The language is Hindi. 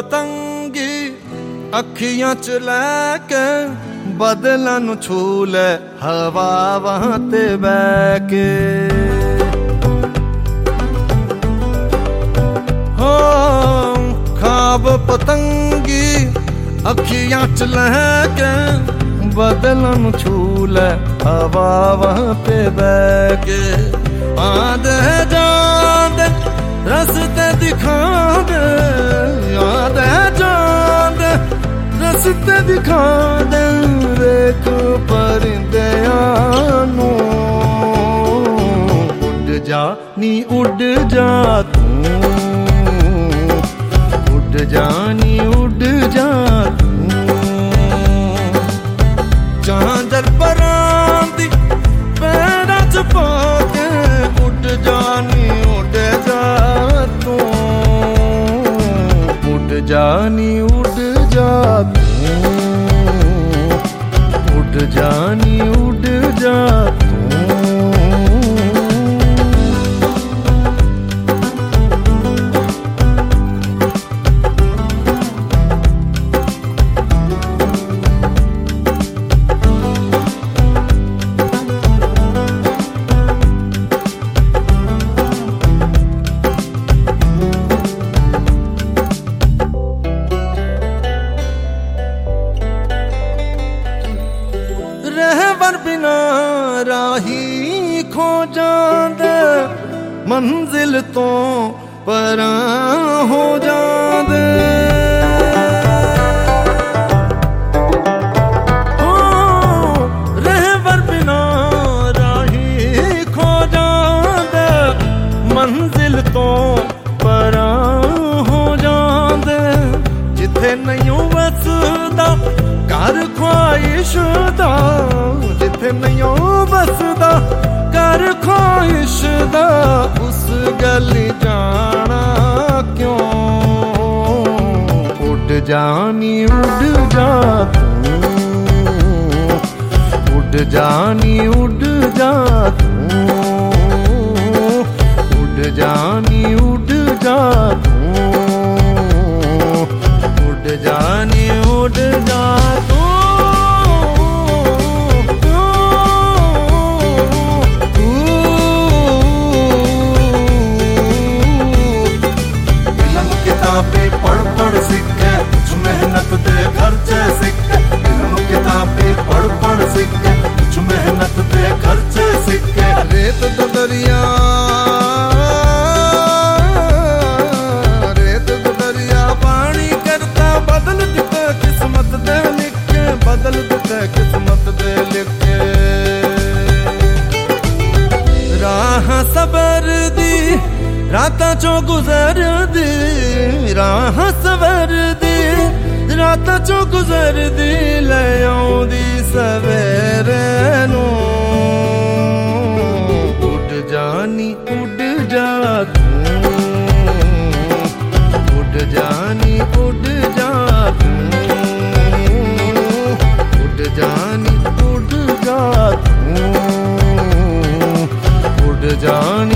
पतंगी अखियां च लैके बदलां नूं छू ले हवावां ते बह के। हो ख्वाब पतंगी अखियां च लैके बदलां नूं छू ले हवावां ते बह के। आंदे जांदे रस्ते दिखा दे, आंदे जांदे रस्ते दिखा दे, वेख परिंदियां नूं। उड़ जा नी उड़ जा तू, उड़ जा नी उड़ जा तू। झांझर परां दी पैरां च पाके उड़ जा नी उड़ जा तू, उड़ जा नी उड़ जा तू, उड़ जा नी उड़ जा तू। रहबर बिना राही खो जांदे, मंजिल तो परां हो जांदे। हो रहबर बिना राही खो जांदे, मंजिल तो परां हो जांदे। जिथे नहीं वसदा कर ख्वाहिश दा, जिथे नहीं बसदा कर ख्वाहिश दा, उस गली जाना क्यों। उड़ जा नी उड़ जा तू, उड़ जा नी उड़ जा तू, उड़ जा नी उड़ जा तू, उड़ जा नी उड़ जा तू। किताबें पढ़ पढ़ सीखे, कुछ मेहनत दे खर्चे सीखे। किताबें पढ़ पढ़ सीखे, कुछ मेहनत दे खर्चे सीखे। रेत दा दरिया, रेत दा दरिया पानी करता बदल दिते किस्मत दे लिखे, बदल दिते किस्मत दे लिखे। राह सबर दी रातां चों गुजर दी, राह सबर दी रातां चों गुजर दी, ले आउंदी सवेरे नूं। उड़ जा नी उड़ जा तू, उड़ जा नी उड़ जा तू, उड़ जा नी उड़ जा तू, उड़ जा